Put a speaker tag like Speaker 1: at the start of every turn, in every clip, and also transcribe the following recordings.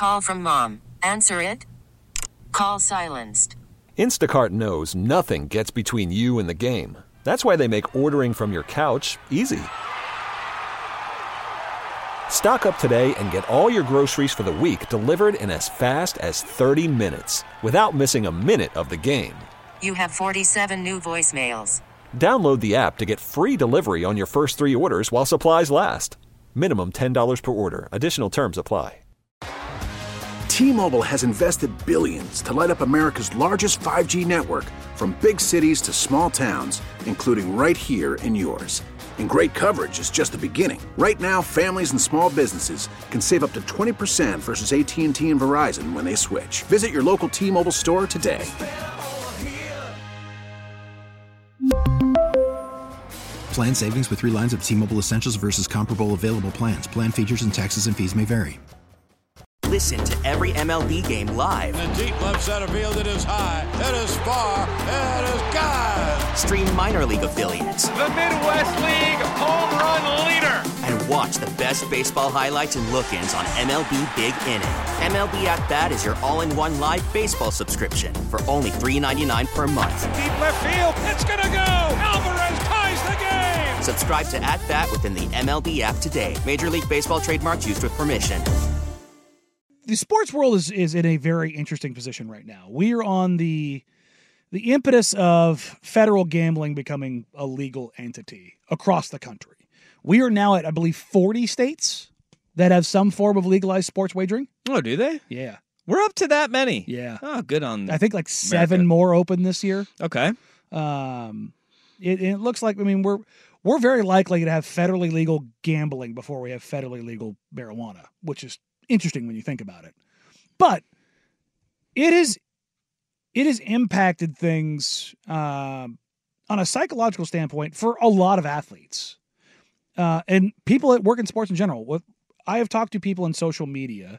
Speaker 1: Call from mom. Answer it. Call silenced.
Speaker 2: Instacart knows nothing gets between you and the game. That's why they make ordering from your couch easy. Stock up today and get all your groceries for the week delivered in as fast as 30 minutes without missing a minute of the game.
Speaker 1: You have 47 new voicemails.
Speaker 2: Download the app to get free delivery on your first 3 orders while supplies last. Minimum $10 per order. Additional terms apply.
Speaker 3: T-Mobile has invested billions to light up America's largest 5G network, from big cities to small towns, including right here in yours. And great coverage is just the beginning. Right now, families and small businesses can save up to 20% versus AT&T and Verizon when they switch. Visit your local T-Mobile store today.
Speaker 4: Plan savings with 3 lines of T-Mobile Essentials versus comparable available plans. Plan features and taxes and fees may vary.
Speaker 5: Listen to every MLB game live.
Speaker 6: In the deep left center field, it is high, it is far, it is gone.
Speaker 5: Stream minor league affiliates.
Speaker 7: The Midwest League home run leader.
Speaker 5: And watch the best baseball highlights and look-ins on MLB Big Inning. MLB At Bat is your all-in-one live baseball subscription for only $3.99 per month.
Speaker 7: Deep left field, it's gonna go. Alvarez ties the game.
Speaker 5: Subscribe to At Bat within the MLB app today. Major League Baseball trademarks used with permission.
Speaker 8: The sports world is in a very interesting position right now. We are on the impetus of federal gambling becoming a legal entity across the country. We are now at, I believe, 40 states that have some form of legalized sports wagering.
Speaker 9: Oh, do they?
Speaker 8: Yeah.
Speaker 9: We're up to that many.
Speaker 8: Yeah.
Speaker 9: Oh, good on
Speaker 8: I think like 7 more open this year.
Speaker 9: Okay.
Speaker 8: It looks like, I mean, we're very likely to have federally legal gambling before we have federally legal marijuana, which is interesting when you think about it. But it has impacted things on a psychological standpoint for a lot of athletes and people that work in sports in general. I have talked to people in social media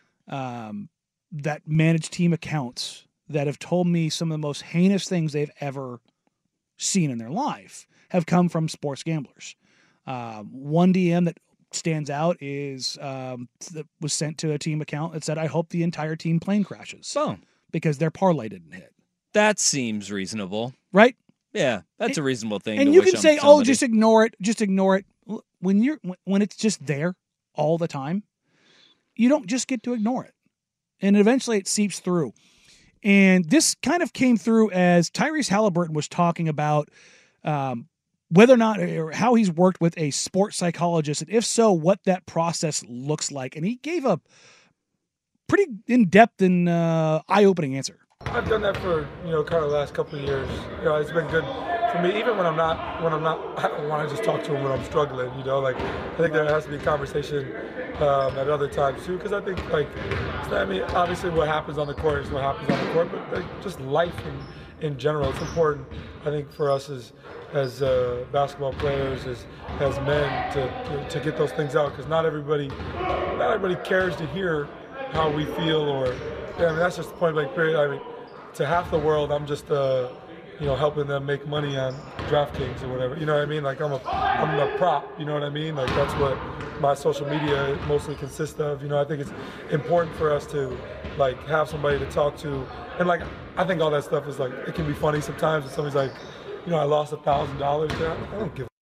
Speaker 8: that manage team accounts that have told me some of the most heinous things they've ever seen in their life have come from sports gamblers. One DM that stands out is that was sent to a team account that said, "I hope the entire team plane crashes."
Speaker 9: Oh.
Speaker 8: Because their parlay didn't hit.
Speaker 9: That seems reasonable.
Speaker 8: Right?
Speaker 9: Yeah, that's a reasonable thing.
Speaker 8: And
Speaker 9: to
Speaker 8: you
Speaker 9: wish
Speaker 8: can
Speaker 9: on
Speaker 8: say,
Speaker 9: somebody.
Speaker 8: "Oh, just ignore it. Just ignore it." When it's just there all the time, you don't just get to ignore it. And eventually it seeps through. And this kind of came through as Tyrese Halliburton was talking about whether or not, or how he's worked with a sports psychologist, and if so, what that process looks like. And he gave a pretty in-depth and eye-opening answer.
Speaker 10: I've done that for, kind of the last couple of years. It's been good for me, even when I'm not, I don't want to just talk to him when I'm struggling, I think there has to be conversation at other times too, because I think, obviously what happens on the court is what happens on the court, but just life in general, it's important, I think, for us as basketball players, as men, to get those things out, because not everybody cares to hear how we feel, or that's just the point blank period. To half the world, I'm just helping them make money on DraftKings or whatever. You know what I mean? I'm a prop. You know what I mean? That's what my social media mostly consists of. I think it's important for us to have somebody to talk to, and I think all that stuff is it can be funny sometimes. If somebody's like, I lost $1,000. I don't give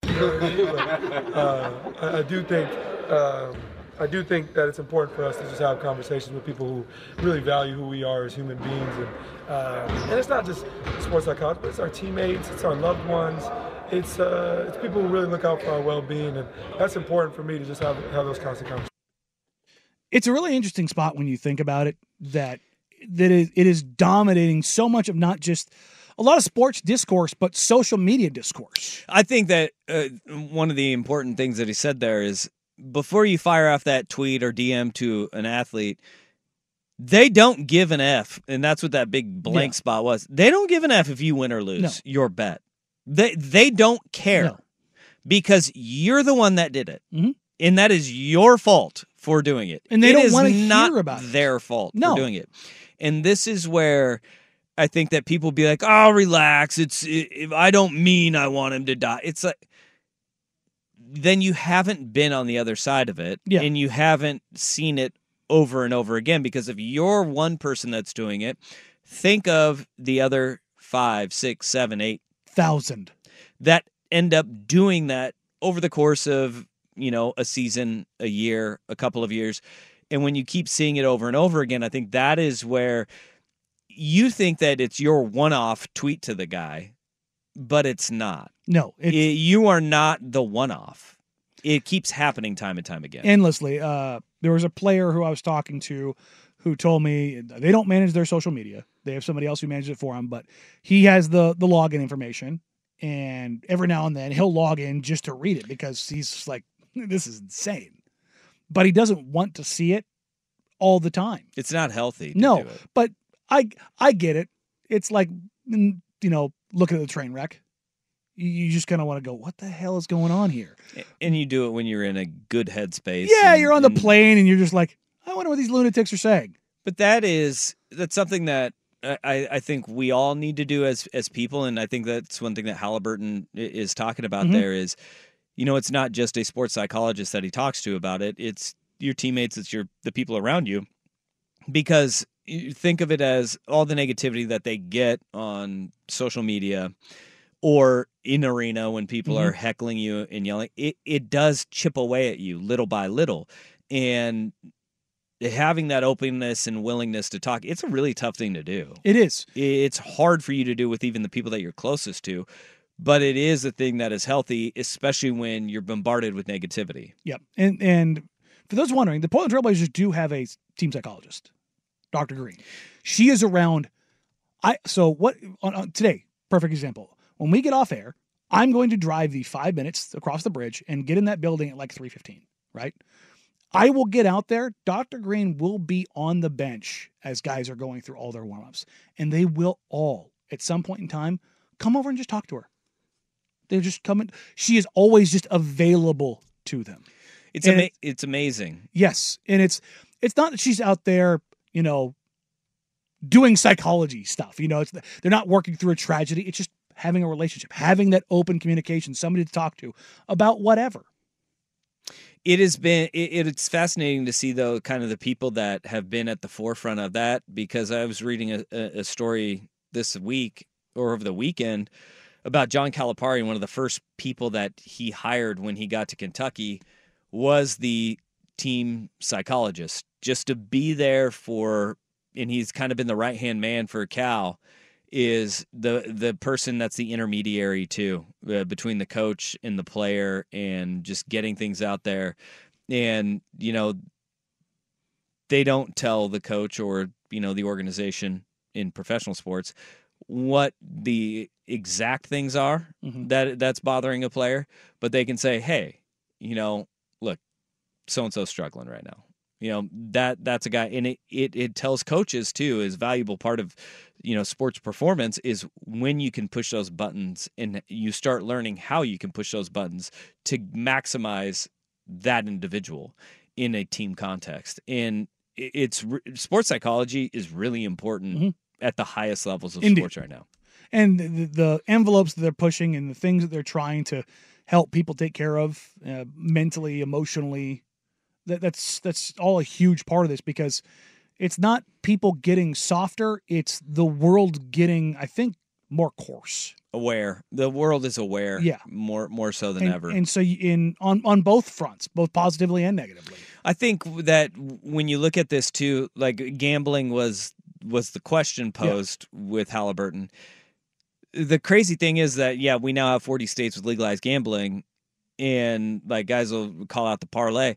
Speaker 10: a I do think. I do think that it's important for us to just have conversations with people who really value who we are as human beings, and it's not just sports psychology, but it's our teammates, it's our loved ones, it's people who really look out for our well-being, and that's important for me to just have those constant conversations.
Speaker 8: It's a really interesting spot when you think about it, that it is dominating so much of not just a lot of sports discourse, but social media discourse.
Speaker 9: I think that one of the important things that he said there is, before you fire off that tweet or DM to an athlete, they don't give an F, and that's what that big blank spot was. They don't give an F if you win or lose your bet. They don't care because you're the one that did it, and that is your fault for doing it.
Speaker 8: And they don't want to
Speaker 9: hear
Speaker 8: about it.
Speaker 9: Their fault for doing it. And this is where I think that people be like, "Oh, relax. I don't mean I want him to die." It's like, then you haven't been on the other side of it, and you haven't seen it over and over again, because if you're one person that's doing it, think of the other 5, 6, 7,
Speaker 8: 8,000
Speaker 9: that end up doing that over the course of, a season, a year, a couple of years. And when you keep seeing it over and over again, I think that is where you think that it's your one-off tweet to the guy, but it's not.
Speaker 8: No.
Speaker 9: You are not the one-off. It keeps happening time and time again.
Speaker 8: Endlessly. There was a player who I was talking to who told me they don't manage their social media. They have somebody else who manages it for them, but he has the login information, and every now and then he'll log in just to read it because he's like, this is insane. But he doesn't want to see it all the time.
Speaker 9: It's not healthy to
Speaker 8: no,
Speaker 9: do it.
Speaker 8: But I get it. It's like, looking at the train wreck. You just kind of want to go, what the hell is going on here?
Speaker 9: And you do it when you're in a good headspace.
Speaker 8: Yeah, you're on the plane and you're just like, I wonder what these lunatics are saying.
Speaker 9: But that's something that I think we all need to do as people, and I think that's one thing that Halliburton is talking about there is, it's not just a sports psychologist that he talks to about it. It's your teammates, it's the people around you. Because you think of it as all the negativity that they get on social media or in arena when people are heckling you and yelling, it does chip away at you little by little. And having that openness and willingness to talk, it's a really tough thing to do.
Speaker 8: It is.
Speaker 9: It's hard for you to do with even the people that you're closest to, but it is a thing that is healthy, especially when you're bombarded with negativity.
Speaker 8: Yep. And for those wondering, the Portland Trailblazers do have a team psychologist, Dr. Green. She is around. Today, perfect example. When we get off air, I'm going to drive the 5 minutes across the bridge and get in that building at like 3:15, right? I will get out there. Dr. Green will be on the bench as guys are going through all their warm-ups. And they will all, at some point in time, come over and just talk to her. They're just coming. She is always just available to them.
Speaker 9: It's amazing.
Speaker 8: Yes. And it's not that she's out there, doing psychology stuff. They're not working through a tragedy. It's just having a relationship, having that open communication, somebody to talk to about whatever.
Speaker 9: It's fascinating to see, though, kind of the people that have been at the forefront of that, because I was reading a story this week or over the weekend about John Calipari, and one of the first people that he hired when he got to Kentucky was the team psychologist, just to be there and he's kind of been the right-hand man for Cal, is the person that's the intermediary too, between the coach and the player, and just getting things out there. And they don't tell the coach or the organization in professional sports what the exact things are that's bothering a player, but they can say, hey, look, so-and-so's struggling right now. That's a guy, and it tells coaches too, is valuable part of sports performance is when you can push those buttons and you start learning how you can push those buttons to maximize that individual in a team context. And sports psychology is really important at the highest levels of sports right now.
Speaker 8: And the envelopes that they're pushing and the things that they're trying to help people take care of mentally, emotionally, that's all a huge part of this, because it's not people getting softer. It's the world getting, I think, more coarse.
Speaker 9: Aware. The world is aware.
Speaker 8: Yeah.
Speaker 9: More so than ever.
Speaker 8: And so on both fronts, both positively and negatively.
Speaker 9: I think that when you look at this too, like gambling was the question posed with Halliburton. The crazy thing is that, we now have 40 states with legalized gambling, and like guys will call out the parlay.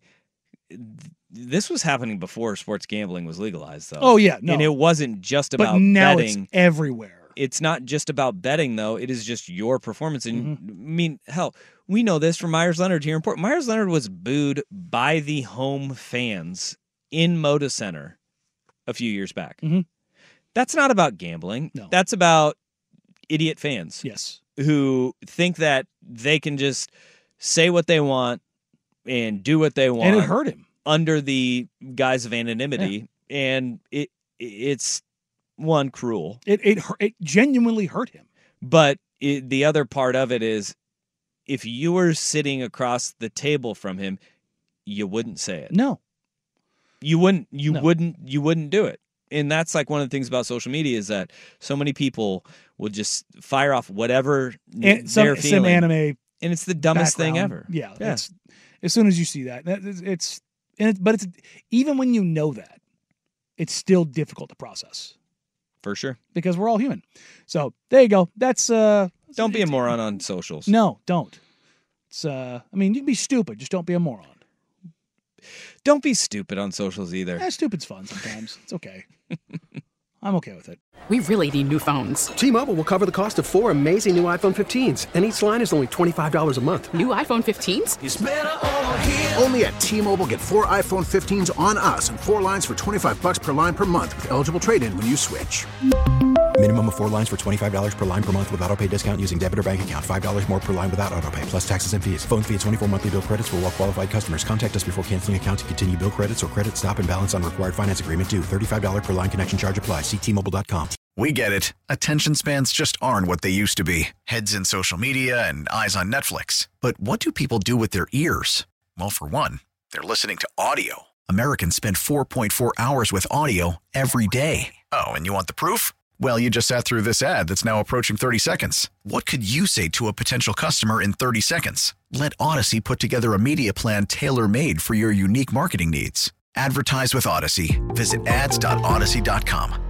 Speaker 9: This was happening before sports gambling was legalized, though.
Speaker 8: Oh, yeah. No.
Speaker 9: And it wasn't just about
Speaker 8: now
Speaker 9: betting.
Speaker 8: It's everywhere.
Speaker 9: It's not just about betting, though. It is just your performance. And I mean, hell, we know this from Myers Leonard here in Portland. Myers Leonard was booed by the home fans in Moda Center a few years back. That's not about gambling.
Speaker 8: No.
Speaker 9: That's about idiot fans.
Speaker 8: Yes.
Speaker 9: Who think that they can just say what they want and do what they want.
Speaker 8: And it hurt him.
Speaker 9: Under the guise of anonymity. Yeah. And it's one, cruel.
Speaker 8: It genuinely hurt him.
Speaker 9: But the other part of it is, if you were sitting across the table from him, you wouldn't say it.
Speaker 8: No.
Speaker 9: You wouldn't do it. And that's like one of the things about social media is that so many people will just fire off whatever they're feeling.
Speaker 8: Some anime,
Speaker 9: and it's the dumbest thing
Speaker 8: background.
Speaker 9: ever.
Speaker 8: Yeah. That's, as soon as you see that, but it's even when you know that, it's still difficult to process.
Speaker 9: For sure.
Speaker 8: Because we're all human. So there you go. That's
Speaker 9: don't be a moron on socials.
Speaker 8: No, don't. It's I mean, you can be stupid, just don't be a moron.
Speaker 9: Don't be stupid on socials either.
Speaker 8: Stupid's fun sometimes. It's okay. I'm okay with it.
Speaker 11: We really need new phones.
Speaker 12: T-Mobile will cover the cost of 4 amazing new iPhone 15s, and each line is only $25 a month.
Speaker 11: New iPhone 15s?
Speaker 3: It's better over here. Only at T-Mobile, get 4 iPhone 15s on us and 4 lines for $25 per line per month with eligible trade-in when you switch.
Speaker 4: Minimum of 4 lines for $25 per line per month with autopay discount using debit or bank account. $5 more per line without autopay, plus taxes and fees. Phone fee at 24 monthly bill credits for well-qualified customers. Contact us before canceling account to continue bill credits or credit stop and balance on required finance agreement due. $35 per line connection charge applies. See T-Mobile.com.
Speaker 13: We get it. Attention spans just aren't what they used to be. Heads in social media and eyes on Netflix. But what do people do with their ears? Well, for one, they're listening to audio. Americans spend 4.4 hours with audio every day. Oh, and you want the proof? Well, you just sat through this ad that's now approaching 30 seconds. What could you say to a potential customer in 30 seconds? Let Odyssey put together a media plan tailor-made for your unique marketing needs. Advertise with Odyssey. Visit ads.odyssey.com.